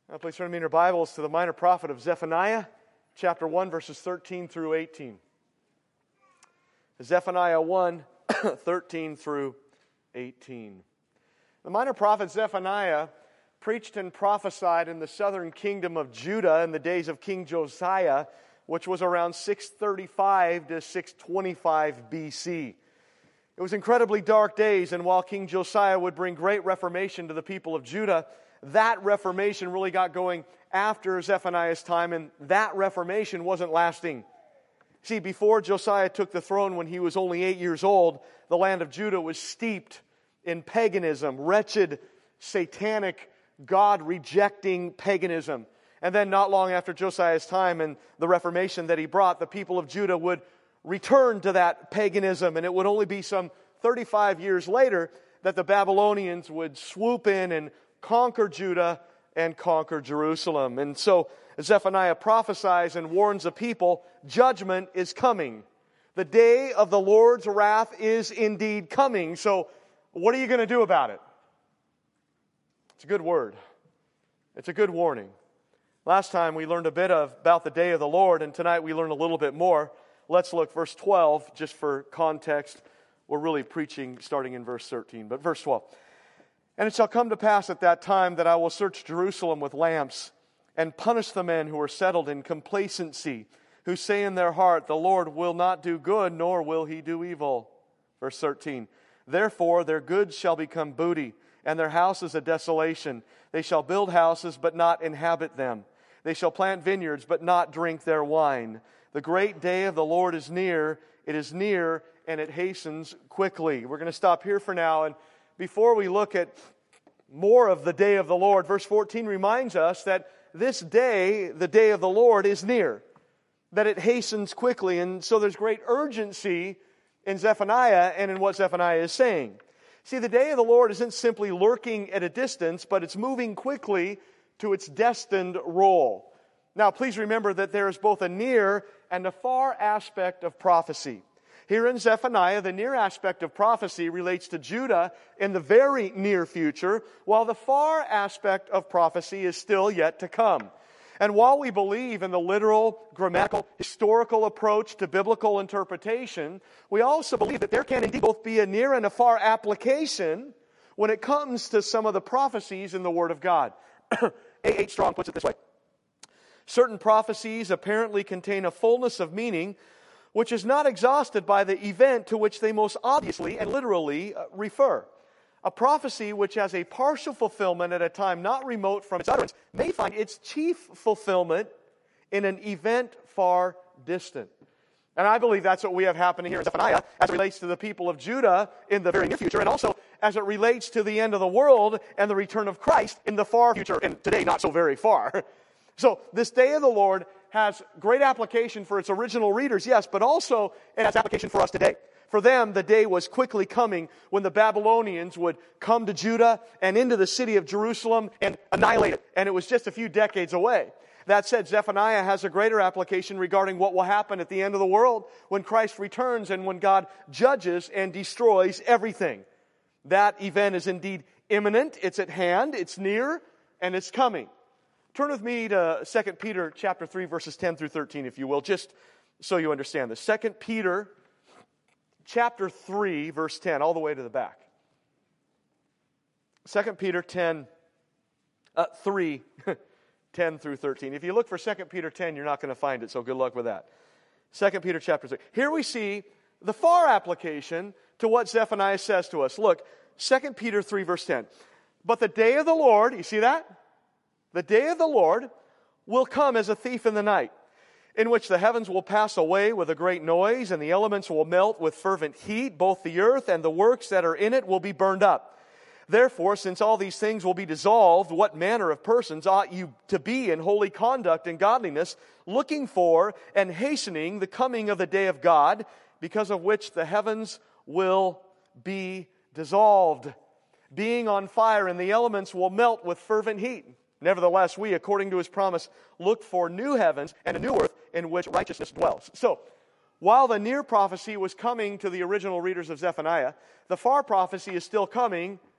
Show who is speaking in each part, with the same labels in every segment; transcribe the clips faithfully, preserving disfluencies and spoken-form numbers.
Speaker 1: Now, please turn to me in your Bibles to the minor prophet of Zephaniah, chapter one, verses thirteen through eighteen. Zephaniah one, thirteen through eighteen. The minor prophet Zephaniah preached and prophesied in the southern kingdom of Judah in the days of King Josiah, which was around six thirty-five to six twenty-five B C. It was incredibly dark days, and while King Josiah would bring great reformation to the people of Judah, that reformation really got going after Zephaniah's time, and that reformation wasn't lasting. See, before Josiah took the throne when he was only eight years old, the land of Judah was steeped in paganism, wretched, satanic, God-rejecting paganism. And then not long after Josiah's time and the reformation that he brought, the people of Judah would return to that paganism, and it would only be some thirty-five years later that the Babylonians would swoop in and conquer Judah and conquer Jerusalem. And so Zephaniah prophesies and warns the people, judgment is coming. The day of the Lord's wrath is indeed coming. So what are you going to do about it? It's a good word. It's a good warning. Last time we learned a bit of, about the day of the Lord, and tonight we learn a little bit more. Let's look verse twelve, just for context. We're really preaching starting in verse thirteen, but verse twelve. And it shall come to pass at that time that I will search Jerusalem with lamps and punish the men who are settled in complacency, who say in their heart, the Lord will not do good, nor will he do evil. Verse thirteen. Therefore their goods shall become booty, and their houses a desolation. They shall build houses, but not inhabit them. They shall plant vineyards, but not drink their wine. The great day of the Lord is near. It is near, and it hastens quickly. We're going to stop here for now, and before we look at more of the day of the Lord, verse fourteen reminds us that this day, the day of the Lord, is near, that it hastens quickly. And so there's great urgency in Zephaniah and in what Zephaniah is saying. See, the day of the Lord isn't simply lurking at a distance, but it's moving quickly to its destined role. Now, please remember that there is both a near and a far aspect of prophecy. Here in Zephaniah, the near aspect of prophecy relates to Judah in the very near future, while the far aspect of prophecy is still yet to come. And while we believe in the literal, grammatical, historical approach to biblical interpretation, we also believe that there can indeed both be a near and a far application when it comes to some of the prophecies in the Word of God. A H Strong puts it this way. Certain prophecies apparently contain a fullness of meaning which is not exhausted by the event to which they most obviously and literally refer. A prophecy which has a partial fulfillment at a time not remote from its utterance may find its chief fulfillment in an event far distant. And I believe that's what we have happening here in Zephaniah as it relates to the people of Judah in the very near future, and also as it relates to the end of the world and the return of Christ in the far future, and today not so very far. So this day of the Lord has great application for its original readers, yes, but also it has application for us today. For them, the day was quickly coming when the Babylonians would come to Judah and into the city of Jerusalem and annihilate it. And it was just a few decades away. That said, Zephaniah has a greater application regarding what will happen at the end of the world when Christ returns and when God judges and destroys everything. That event is indeed imminent, it's at hand, it's near, and it's coming. Turn with me to Second Peter chapter three, verses ten through thirteen, if you will, just so you understand this. Second Peter chapter three, verse ten, all the way to the back. Second Peter ten, uh, three, ten through thirteen. If you look for Second Peter ten, you're not going to find it, so good luck with that. Second Peter chapter three. Here we see the far application to what Zephaniah says to us. Look, Second Peter three, verse ten. But the day of the Lord, you see that? The day of the Lord will come as a thief in the night, in which the heavens will pass away with a great noise, and the elements will melt with fervent heat. Both the earth and the works that are in it will be burned up. Therefore, since all these things will be dissolved, what manner of persons ought you to be in holy conduct and godliness, looking for and hastening the coming of the day of God, because of which the heavens will be dissolved, being on fire, and the elements will melt with fervent heat. Nevertheless, we, according to His promise, look for new heavens and a new earth in which righteousness dwells. So, while the near prophecy was coming to the original readers of Zephaniah, the far prophecy is still coming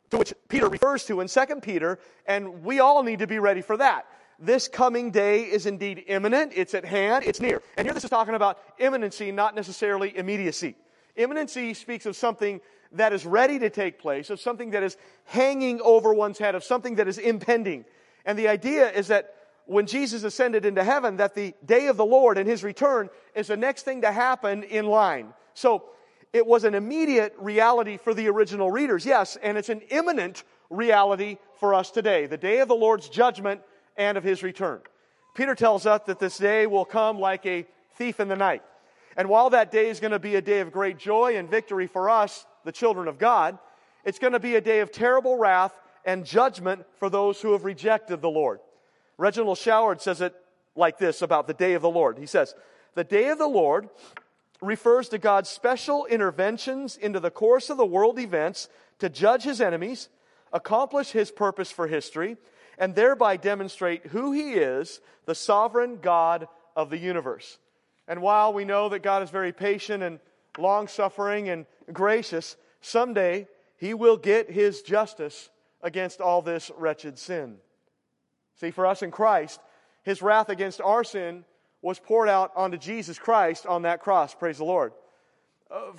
Speaker 1: to which Peter refers to in Second Peter, and we all need to be ready for that. This coming day is indeed imminent, it's at hand, it's near. And here this is talking about imminency, not necessarily immediacy. Imminency speaks of something that is ready to take place, of something that is hanging over one's head, of something that is impending. And the idea is that when Jesus ascended into heaven, that the day of the Lord and His return is the next thing to happen in line. So it was an immediate reality for the original readers, yes, and it's an imminent reality for us today. The day of the Lord's judgment and of His return. Peter tells us that this day will come like a thief in the night. And while that day is going to be a day of great joy and victory for us, the children of God, it's going to be a day of terrible wrath and judgment for those who have rejected the Lord. Reginald Showard says it like this about the day of the Lord. He says, the day of the Lord refers to God's special interventions into the course of the world events to judge His enemies, accomplish His purpose for history, and thereby demonstrate who He is, the sovereign God of the universe. And while we know that God is very patient and long-suffering and gracious, someday He will get His justice against all this wretched sin. See, for us in Christ, His wrath against our sin was poured out onto Jesus Christ on that cross. Praise the Lord. Uh,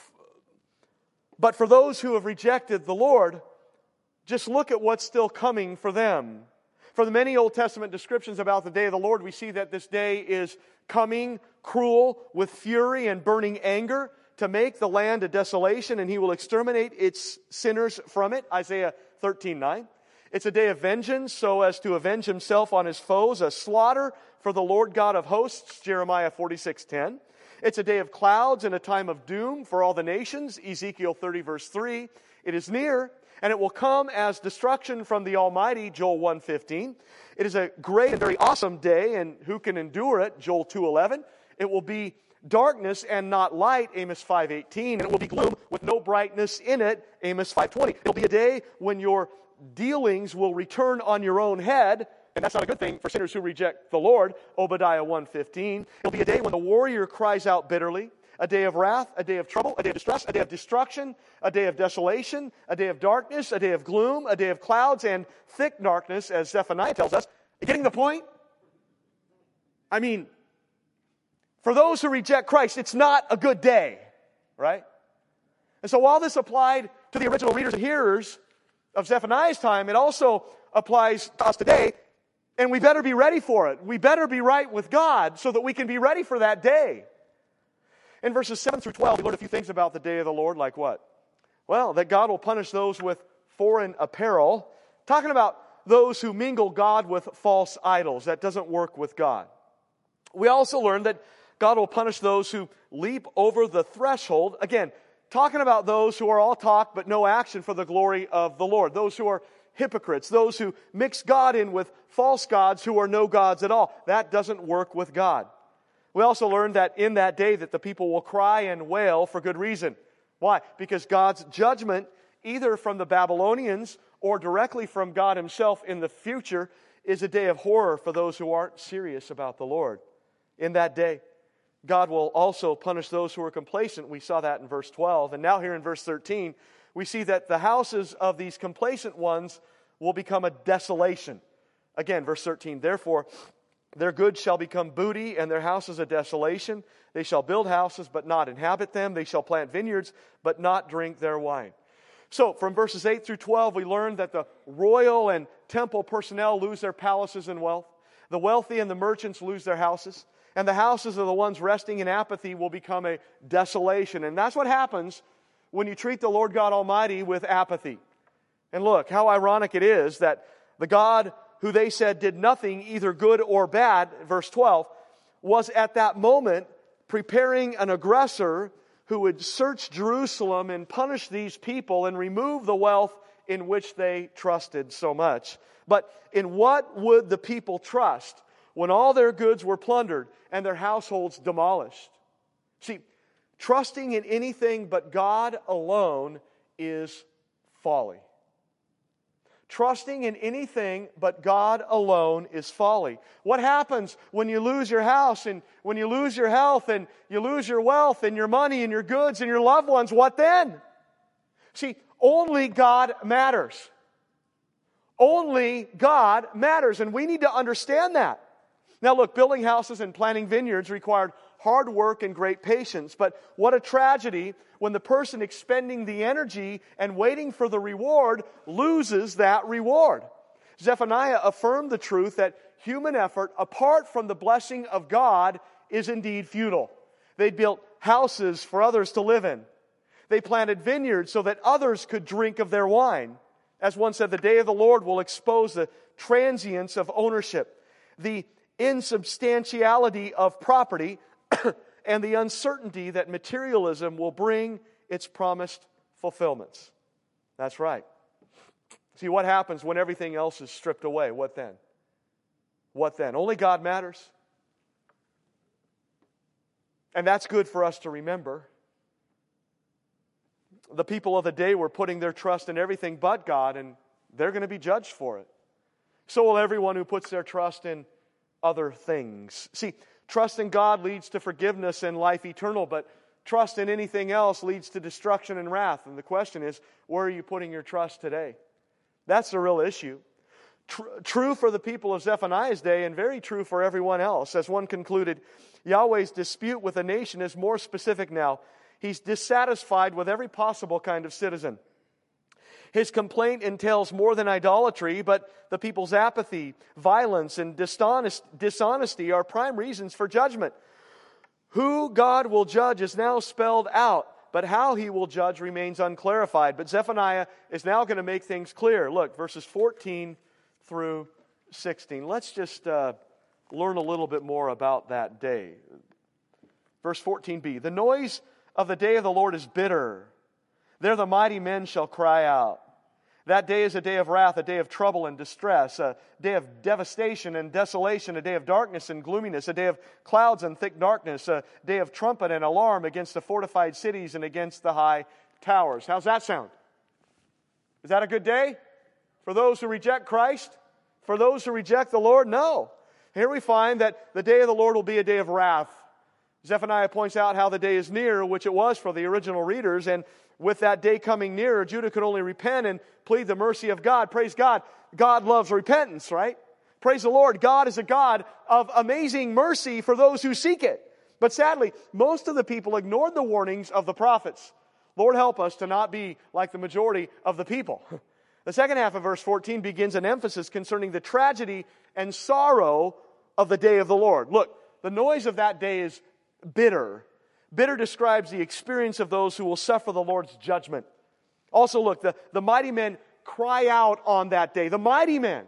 Speaker 1: but for those who have rejected the Lord, just look at what's still coming for them. From the many Old Testament descriptions about the day of the Lord, we see that this day is coming cruel with fury and burning anger to make the land a desolation, and He will exterminate its sinners from it. Isaiah thirteen nine. It's a day of vengeance so as to avenge Himself on His foes, a slaughter for the Lord God of hosts, Jeremiah forty-six ten. It's a day of clouds and a time of doom for all the nations, Ezekiel thirty verse three. It is near, and it will come as destruction from the Almighty, Joel one fifteen. It is a great and very awesome day, and who can endure it, Joel two eleven. It will be darkness and not light, Amos five eighteen. And it will be gloom with no brightness in it, Amos five twenty. It will be a day when your dealings will return on your own head, and that's not a good thing for sinners who reject the Lord, Obadiah one fifteen. It will be a day when the warrior cries out bitterly, a day of wrath, a day of trouble, a day of distress, a day of destruction, a day of desolation, a day of darkness, a day of gloom, a day of clouds and thick darkness, as Zephaniah tells us. Getting the point? I mean, for those who reject Christ, it's not a good day, right? And so while this applied to the original readers and hearers of Zephaniah's time, it also applies to us today, and we better be ready for it. We better be right with God so that we can be ready for that day. In verses seven through twelve, we learn a few things about the day of the Lord, like what? Well, that God will punish those with foreign apparel, talking about those who mingle God with false idols. That doesn't work with God. We also learn that God will punish those who leap over the threshold. Again, talking about those who are all talk but no action for the glory of the Lord. Those who are hypocrites. Those who mix God in with false gods who are no gods at all. That doesn't work with God. We also learned that in that day that the people will cry and wail for good reason. Why? Because God's judgment, either from the Babylonians or directly from God Himself in the future, is a day of horror for those who aren't serious about the Lord. In that day, God will also punish those who are complacent. We saw that in verse twelve. And now here in verse thirteen, we see that the houses of these complacent ones will become a desolation. Again, verse thirteen, therefore, their goods shall become booty, and their houses a desolation. They shall build houses, but not inhabit them. They shall plant vineyards, but not drink their wine. So, from verses eight through twelve, we learn that the royal and temple personnel lose their palaces and wealth. The wealthy and the merchants lose their houses. And the houses of the ones resting in apathy will become a desolation. And that's what happens when you treat the Lord God Almighty with apathy. And look, how ironic it is that the God who they said did nothing, either good or bad, verse twelve, was at that moment preparing an aggressor who would search Jerusalem and punish these people and remove the wealth in which they trusted so much. But in what would the people trust when all their goods were plundered and their households demolished? See, trusting in anything but God alone is folly. Trusting in anything but God alone is folly. What happens when you lose your house and when you lose your health and you lose your wealth and your money and your goods and your loved ones? What then? See, only God matters. Only God matters, and we need to understand that. Now look, building houses and planting vineyards required hard work and great patience, but what a tragedy when the person expending the energy and waiting for the reward loses that reward. Zephaniah affirmed the truth that human effort, apart from the blessing of God, is indeed futile. They built houses for others to live in. They planted vineyards so that others could drink of their wine. As one said, the day of the Lord will expose the transience of ownership, the insubstantiality of property, and the uncertainty that materialism will bring its promised fulfillments. That's right. See, what happens when everything else is stripped away? What then? What then? Only God matters. And that's good for us to remember. The people of the day were putting their trust in everything but God, and they're going to be judged for it. So will everyone who puts their trust in other things. See, trust in God leads to forgiveness and life eternal, but trust in anything else leads to destruction and wrath. And the question is, where are you putting your trust today? That's the real issue. Tr- true for the people of Zephaniah's day and very true for everyone else. As one concluded, Yahweh's dispute with a nation is more specific now. He's dissatisfied with every possible kind of citizen. His complaint entails more than idolatry, but the people's apathy, violence, and dishonest, dishonesty are prime reasons for judgment. Who God will judge is now spelled out, but how He will judge remains unclarified. But Zephaniah is now going to make things clear. Look, verses fourteen through sixteen. Let's just uh, learn a little bit more about that day. Verse fourteen b. The noise of the day of the Lord is bitter. There the mighty men shall cry out. That day is a day of wrath, a day of trouble and distress, a day of devastation and desolation, a day of darkness and gloominess, a day of clouds and thick darkness, a day of trumpet and alarm against the fortified cities and against the high towers. How's that sound? Is that a good day for those who reject Christ? For those who reject the Lord? No. Here we find that the day of the Lord will be a day of wrath. Zephaniah points out how the day is near, which it was for the original readers, and with that day coming nearer, Judah could only repent and plead the mercy of God. Praise God. God loves repentance, right? Praise the Lord. God is a God of amazing mercy for those who seek it. But sadly, most of the people ignored the warnings of the prophets. Lord, help us to not be like the majority of the people. The second half of verse fourteen begins an emphasis concerning the tragedy and sorrow of the day of the Lord. Look, the noise of that day is bitter. Bitter describes the experience of those who will suffer the Lord's judgment. Also, look, the, the mighty men cry out on that day. The mighty men.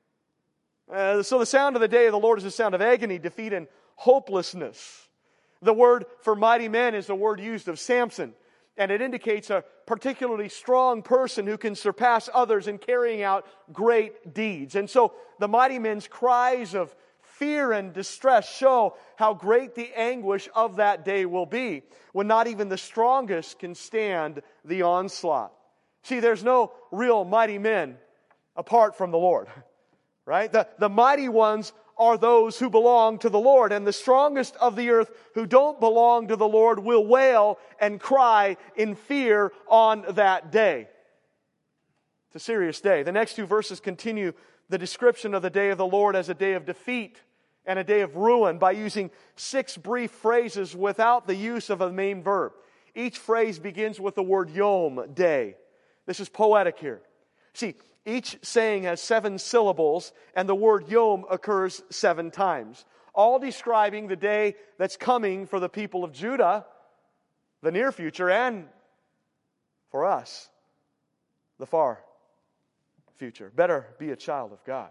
Speaker 1: Uh, so the sound of the day of the Lord is a sound of agony, defeat, and hopelessness. The word for mighty men is the word used of Samson, and it indicates a particularly strong person who can surpass others in carrying out great deeds. And so the mighty men's cries of fear and distress show how great the anguish of that day will be when not even the strongest can stand the onslaught. See, there's no real mighty men apart from the Lord, right? The, the mighty ones are those who belong to the Lord, and the strongest of the earth who don't belong to the Lord will wail and cry in fear on that day. It's a serious day. The next two verses continue the description of the day of the Lord as a day of defeat and a day of ruin by using six brief phrases without the use of a main verb. Each phrase begins with the word yom, day. This is poetic here. See, each saying has seven syllables, and the word yom occurs seven times, all describing the day that's coming for the people of Judah, the near future, and for us, the far future. Better be a child of God.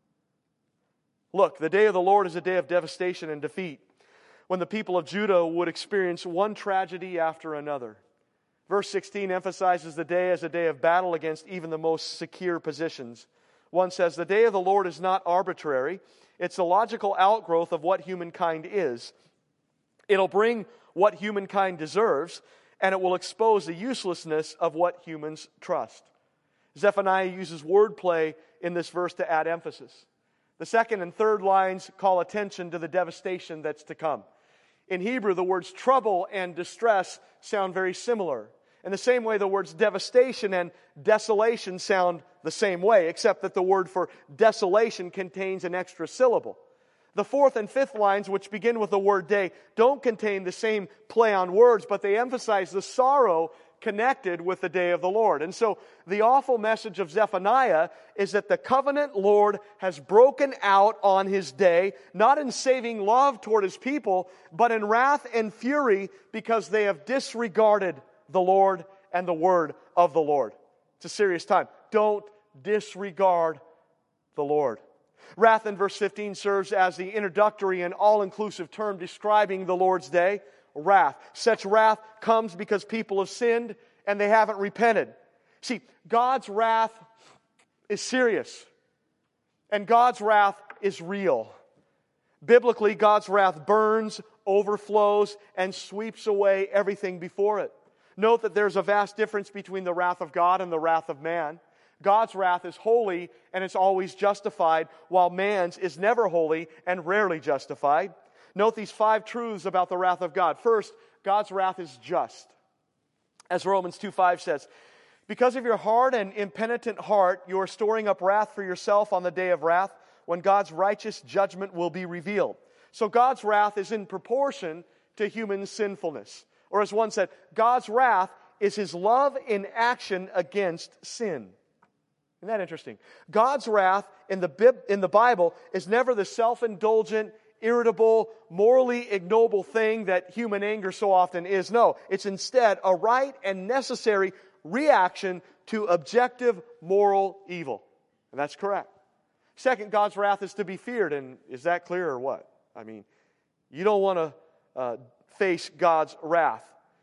Speaker 1: Look, the day of the Lord is a day of devastation and defeat, when the people of Judah would experience one tragedy after another. Verse sixteen emphasizes the day as a day of battle against even the most secure positions. One says, the day of the Lord is not arbitrary. It's the logical outgrowth of what humankind is. It'll bring what humankind deserves, and it will expose the uselessness of what humans trust. Zephaniah uses wordplay in this verse to add emphasis. The second and third lines call attention to the devastation that's to come. In Hebrew, the words trouble and distress sound very similar. In the same way, the words devastation and desolation sound the same way, except that the word for desolation contains an extra syllable. The fourth and fifth lines, which begin with the word day, don't contain the same play on words, but they emphasize the sorrow connected with the day of the Lord. And so the awful message of Zephaniah is that the covenant Lord has broken out on His day, not in saving love toward His people, but in wrath and fury because they have disregarded the Lord and the word of the Lord. It's a serious time. Don't disregard the Lord. Wrath in verse fifteen serves as the introductory and all-inclusive term describing the Lord's day. Wrath. Such wrath comes because people have sinned and they haven't repented. See, God's wrath is serious. And God's wrath is real. Biblically, God's wrath burns, overflows, and sweeps away everything before it. Note that there's a vast difference between the wrath of God and the wrath of man. God's wrath is holy and it's always justified, while man's is never holy and rarely justified. Note these five truths about the wrath of God. First, God's wrath is just. As Romans two five says, because of your hard and impenitent heart, you are storing up wrath for yourself on the day of wrath, when God's righteous judgment will be revealed. So God's wrath is in proportion to human sinfulness. Or as one said, God's wrath is His love in action against sin. Isn't that interesting? God's wrath in the Bib- in the Bible is never the self-indulgent, irritable, morally ignoble thing that human anger so often is. No, it's instead a right and necessary reaction to objective moral evil. And that's correct. Second, God's wrath is to be feared. And is that clear or what? I mean, you don't want to uh, face God's wrath.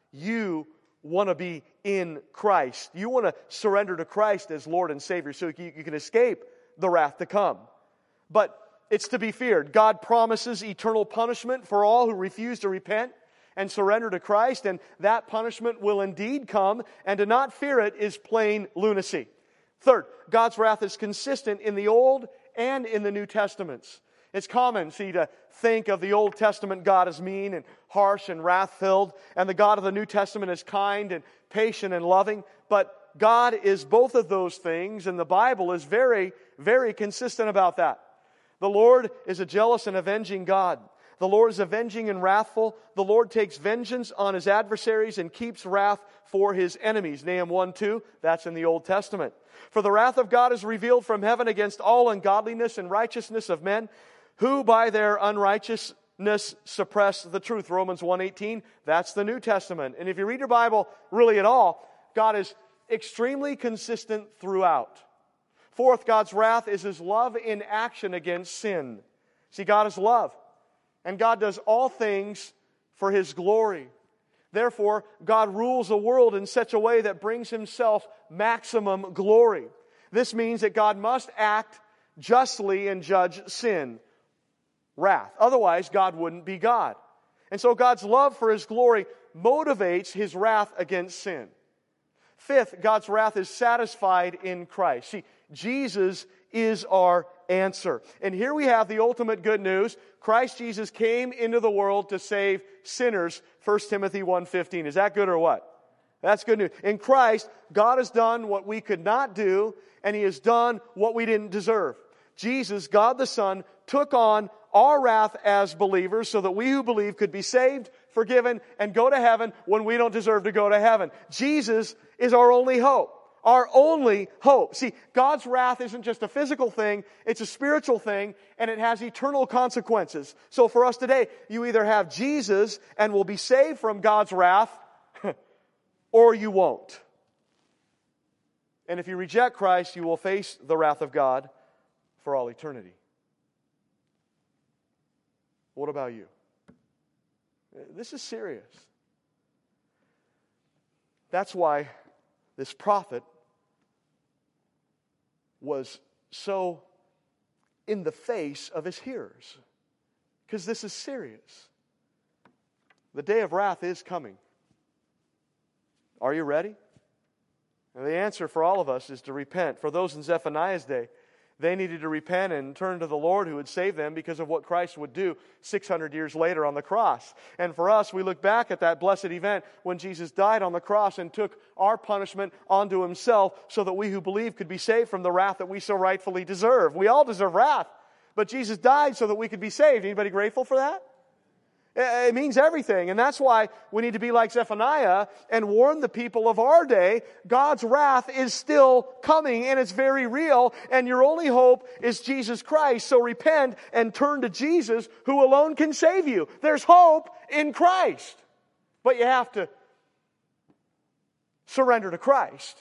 Speaker 1: You want to be in Christ. You want to surrender to Christ as Lord and Savior so you, you can escape the wrath to come. But it's to be feared. God promises eternal punishment for all who refuse to repent and surrender to Christ, and that punishment will indeed come, and to not fear it is plain lunacy. Third, God's wrath is consistent in the Old and in the New Testaments. It's common, see, to think of the Old Testament God as mean and harsh and wrath-filled, and the God of the New Testament as kind and patient and loving. But God is both of those things, and the Bible is very, very consistent about that. The Lord is a jealous and avenging God. The Lord is avenging and wrathful. The Lord takes vengeance on His adversaries and keeps wrath for His enemies. Nahum one two, that's in the Old Testament. For the wrath of God is revealed from heaven against all ungodliness and righteousness of men, who by their unrighteousness suppress the truth. Romans one eighteen, that's the New Testament. And if you read your Bible really at all, God is extremely consistent throughout. Fourth, God's wrath is His love in action against sin. See, God is love, and God does all things for His glory. Therefore, God rules the world in such a way that brings Himself maximum glory. This means that God must act justly and judge sin. Wrath. Otherwise, God wouldn't be God. And so God's love for His glory motivates His wrath against sin. Fifth, God's wrath is satisfied in Christ. See, Jesus is our answer. And here we have the ultimate good news. Christ Jesus came into the world to save sinners. First Timothy one fifteen. Is that good or what? That's good news. In Christ, God has done what we could not do, and He has done what we didn't deserve. Jesus, God the Son, took on our wrath as believers so that we who believe could be saved, forgiven, and go to heaven when we don't deserve to go to heaven. Jesus is our only hope. Our only hope. See, God's wrath isn't just a physical thing, it's a spiritual thing, and it has eternal consequences. So for us today, you either have Jesus and will be saved from God's wrath, or you won't. And if you reject Christ, you will face the wrath of God for all eternity. What about you? This is serious. That's why this prophet was so in the face of his hearers. Because this is serious. The day of wrath is coming. Are you ready? And the answer for all of us is to repent. For those in Zephaniah's day, They needed to repent and turn to the Lord who would save them because of what Christ would do six hundred years later on the cross. And for us, we look back at that blessed event when Jesus died on the cross and took our punishment onto Himself so that we who believe could be saved from the wrath that we so rightfully deserve. We all deserve wrath, but Jesus died so that we could be saved. Anybody grateful for that? It means everything, and that's why we need to be like Zephaniah and warn the people of our day. God's wrath is still coming, and it's very real, and your only hope is Jesus Christ. So repent and turn to Jesus, who alone can save you. There's hope in Christ, but you have to surrender to Christ.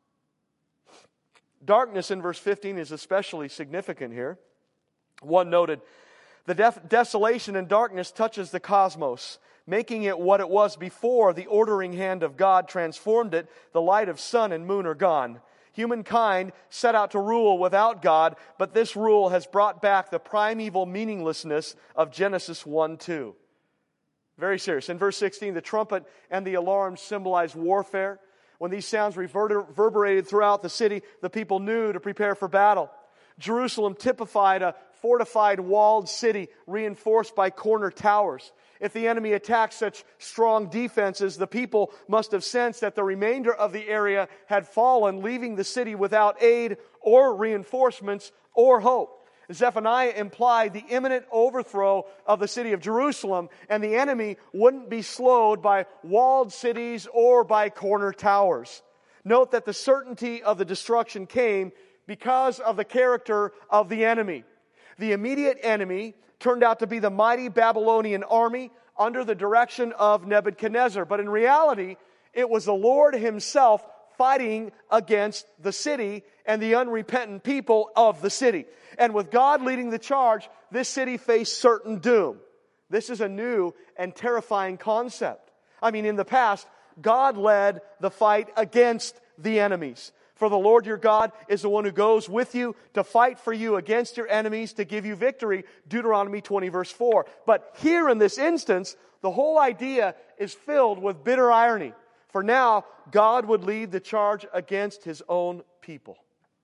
Speaker 1: Darkness in verse fifteen is especially significant here. One noted, the def- desolation and darkness touches the cosmos, making it what it was before the ordering hand of God transformed it. The light of sun and moon are gone. Humankind set out to rule without God, but this rule has brought back the primeval meaninglessness of Genesis one two. Very serious. In verse sixteen, the trumpet and the alarm symbolize warfare. When these sounds reverberated throughout the city, the people knew to prepare for battle. Jerusalem typified a fortified walled city reinforced by corner towers. If the enemy attacked such strong defenses, the people must have sensed that the remainder of the area had fallen, leaving the city without aid or reinforcements or hope. Zephaniah implied the imminent overthrow of the city of Jerusalem, and the enemy wouldn't be slowed by walled cities or by corner towers. Note that the certainty of the destruction came because of the character of the enemy. The immediate enemy turned out to be the mighty Babylonian army under the direction of Nebuchadnezzar. But in reality, it was the Lord Himself fighting against the city and the unrepentant people of the city. And with God leading the charge, this city faced certain doom. This is a new and terrifying concept. I mean, in the past, God led the fight against the enemies. For the Lord your God is the one who goes with you to fight for you against your enemies to give you victory. Deuteronomy twenty verse four. But here in this instance, the whole idea is filled with bitter irony. For now, God would lead the charge against His own people.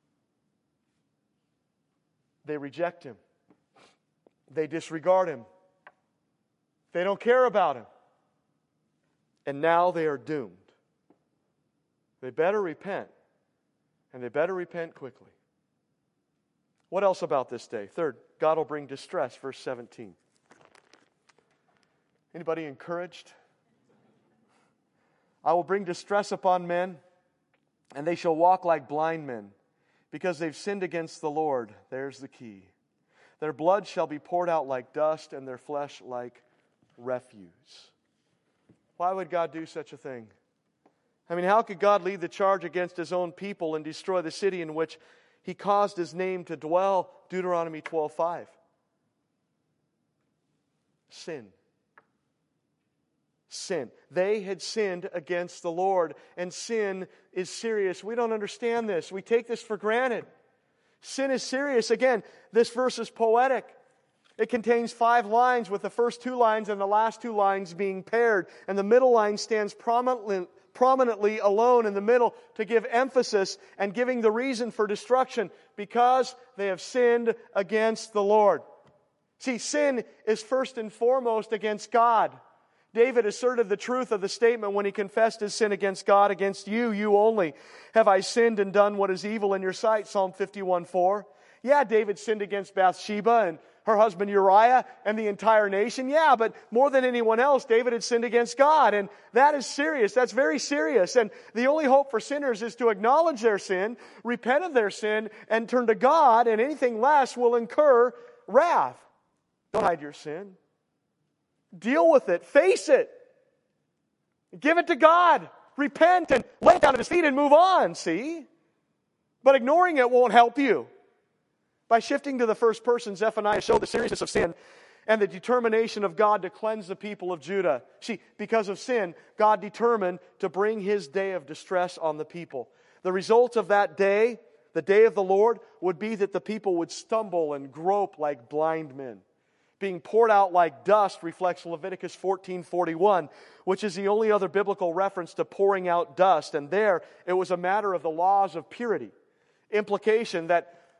Speaker 1: They reject Him. They disregard Him. They don't care about Him. And now they are doomed. They better repent. And they better repent quickly. What else about this day? Third, God will bring distress, verse seventeen. Anybody encouraged? I will bring distress upon men, and they shall walk like blind men, because they've sinned against the Lord. There's the key. Their blood shall be poured out like dust, and their flesh like refuse. Why would God do such a thing? I mean, how could God lead the charge against His own people and destroy the city in which He caused His name to dwell? Deuteronomy twelve five. Sin. Sin. They had sinned against the Lord, and sin is serious. We don't understand this. We take this for granted. Sin is serious. Again, this verse is poetic. It contains five lines, with the first two lines and the last two lines being paired, and the middle line stands prominently prominently alone in the middle to give emphasis and giving the reason for destruction, because they have sinned against the Lord. See, sin is first and foremost against God. David asserted the truth of the statement when he confessed his sin against God. Against you, you only, have I sinned and done what is evil in your sight, Psalm fifty-one four. Yeah, David sinned against Bathsheba and her husband Uriah and the entire nation. Yeah, but more than anyone else, David had sinned against God. And that is serious. That's very serious. And the only hope for sinners is to acknowledge their sin, repent of their sin, and turn to God, and anything less will incur wrath. Don't hide your sin. Deal with it. Face it. Give it to God. Repent and lay it down at His feet and move on, see? But ignoring it won't help you. By shifting to the first person, Zephaniah showed the seriousness of sin and the determination of God to cleanse the people of Judah. See, because of sin, God determined to bring His day of distress on the people. The result of that day, the day of the Lord, would be that the people would stumble and grope like blind men. Being poured out like dust reflects Leviticus fourteen forty-one, which is the only other biblical reference to pouring out dust. And there, it was a matter of the laws of purity. Implication that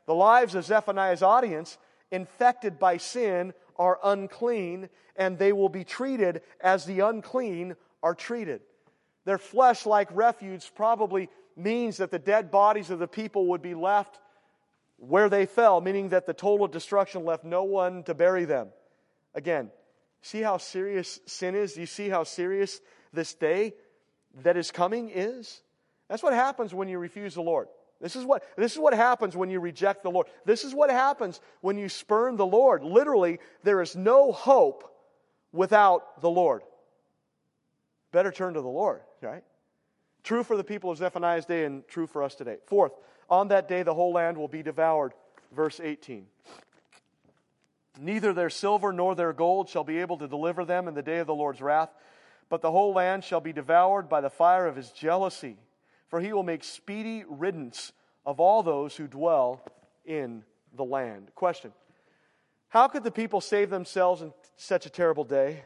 Speaker 1: The lives of Zephaniah's audience, infected by sin, are unclean, and they will be treated as the unclean are treated. Their flesh, like refuse, probably means that the dead bodies of the people would be left where they fell, meaning that the total destruction left no one to bury them. Again, see how serious sin is? Do you see how serious this day that is coming is? That's what happens when you refuse the Lord. This is what, this is what happens when you reject the Lord. This is what happens when you spurn the Lord. Literally, there is no hope without the Lord. Better turn to the Lord, right? True for the people of Zephaniah's day and true for us today. Fourth, on that day the whole land will be devoured. Verse eighteen. Neither their silver nor their gold shall be able to deliver them in the day of the Lord's wrath, but the whole land shall be devoured by the fire of His jealousy. For He will make speedy riddance of all those who dwell in the land. Question. How could the people save themselves in such a terrible day?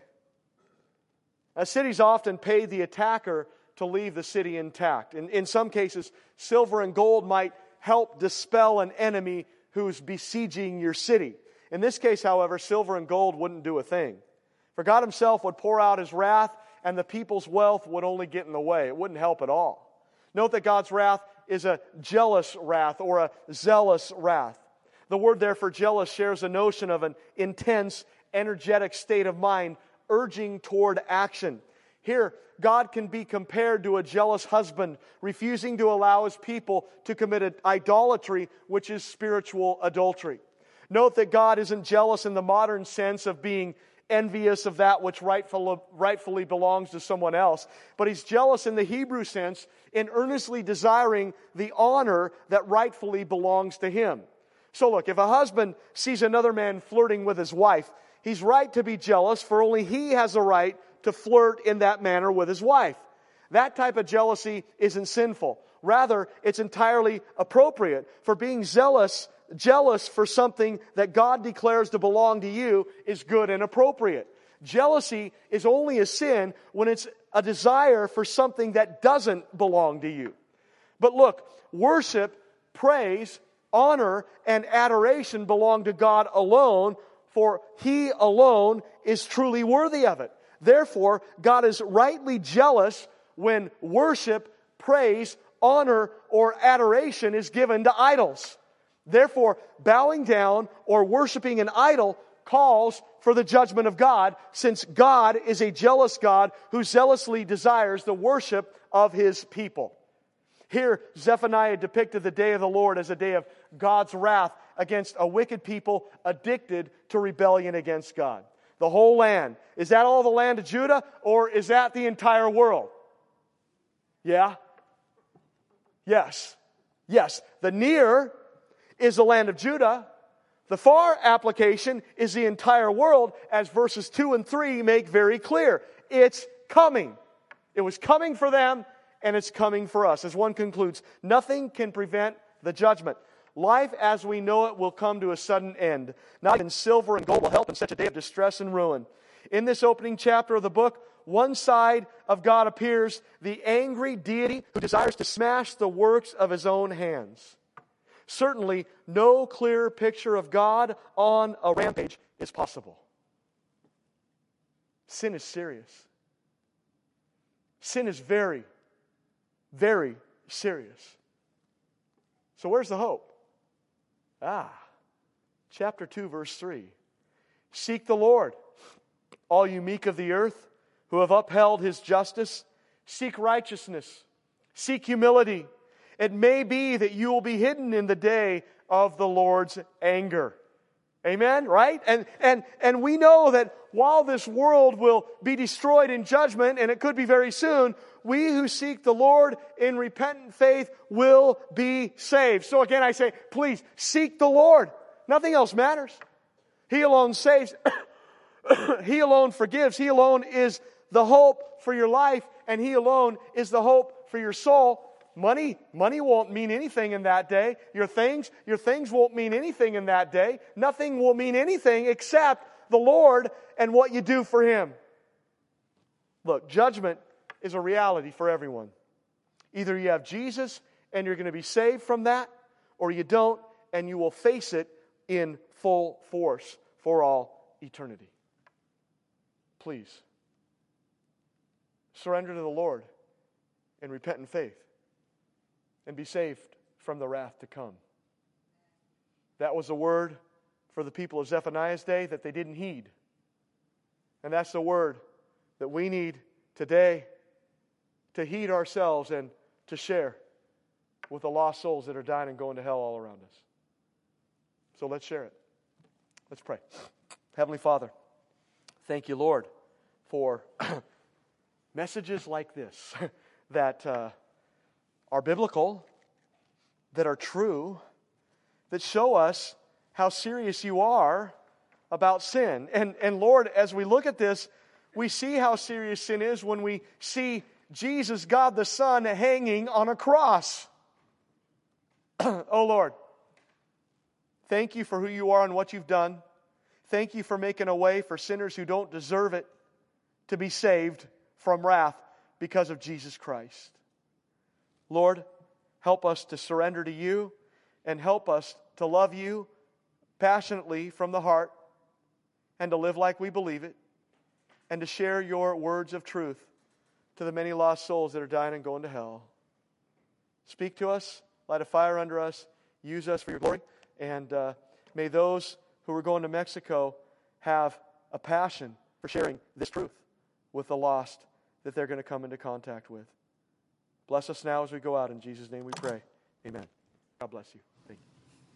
Speaker 1: As cities often pay the attacker to leave the city intact. In, in some cases, silver and gold might help dispel an enemy who's besieging your city. In this case, however, silver and gold wouldn't do a thing. For God Himself would pour out His wrath, and the people's wealth would only get in the way. It wouldn't help at all. Note that God's wrath is a jealous wrath or a zealous wrath. The word there for jealous shares a notion of an intense, energetic state of mind urging toward action. Here, God can be compared to a jealous husband refusing to allow his people to commit idolatry, which is spiritual adultery. Note that God isn't jealous in the modern sense of being envious of that which rightful, rightfully belongs to someone else. But He's jealous in the Hebrew sense in earnestly desiring the honor that rightfully belongs to him. So look, if a husband sees another man flirting with his wife, he's right to be jealous, for only he has a right to flirt in that manner with his wife. That type of jealousy isn't sinful. Rather, it's entirely appropriate. For being zealous Jealous for something that God declares to belong to you is good and appropriate. Jealousy is only a sin when it's a desire for something that doesn't belong to you. But look, worship, praise, honor, and adoration belong to God alone, for He alone is truly worthy of it. Therefore, God is rightly jealous when worship, praise, honor, or adoration is given to idols. Therefore, bowing down or worshiping an idol calls for the judgment of God, since God is a jealous God who zealously desires the worship of His people. Here, Zephaniah depicted the day of the Lord as a day of God's wrath against a wicked people addicted to rebellion against God. The whole land. Is that all the land of Judah, or is that the entire world? Yeah? Yes. Yes. The near is the land of Judah. The far application is the entire world, as verses two and three make very clear. It's coming. It was coming for them, and it's coming for us. As one concludes, nothing can prevent the judgment. Life as we know it will come to a sudden end. Not even silver and gold will help in such a day of distress and ruin. In this opening chapter of the book, one side of God appears, the angry deity who desires to smash the works of His own hands. Certainly, no clearer picture of God on a rampage is possible. Sin is serious. Sin is very, very serious. So where's the hope? Ah, chapter two, verse three. Seek the Lord, all you meek of the earth, who have upheld His justice. Seek righteousness. Seek humility. It may be that you will be hidden in the day of the Lord's anger. Amen? Right? And, and, and we know that while this world will be destroyed in judgment, and it could be very soon, we who seek the Lord in repentant faith will be saved. So again I say, please, seek the Lord. Nothing else matters. He alone saves. He alone forgives. He alone is the hope for your life, and He alone is the hope for your soul. Money, money won't mean anything in that day. Your things, your things won't mean anything in that day. Nothing will mean anything except the Lord and what you do for Him. Look, judgment is a reality for everyone. Either you have Jesus and you're going to be saved from that, or you don't and you will face it in full force for all eternity. Please, surrender to the Lord in repentant faith and be saved from the wrath to come. That was a word for the people of Zephaniah's day that they didn't heed. And that's the word that we need today to heed ourselves and to share with the lost souls that are dying and going to hell all around us. So let's share it. Let's pray. Heavenly Father, thank you, Lord, for messages like this that uh, are biblical, that are true, that show us how serious you are about sin. And, and Lord, as we look at this, we see how serious sin is when we see Jesus, God the Son, hanging on a cross. Oh Lord, thank you for who you are and what you've done. Thank you for making a way for sinners who don't deserve it to be saved from wrath because of Jesus Christ. Lord, help us to surrender to you and help us to love you passionately from the heart and to live like we believe it and to share your words of truth to the many lost souls that are dying and going to hell. Speak to us, light a fire under us, use us for your glory, and uh, may those who are going to Mexico have a passion for sharing this truth with the lost that they're going to come into contact with. Bless us now as we go out. In Jesus' name we pray. Amen. God bless you.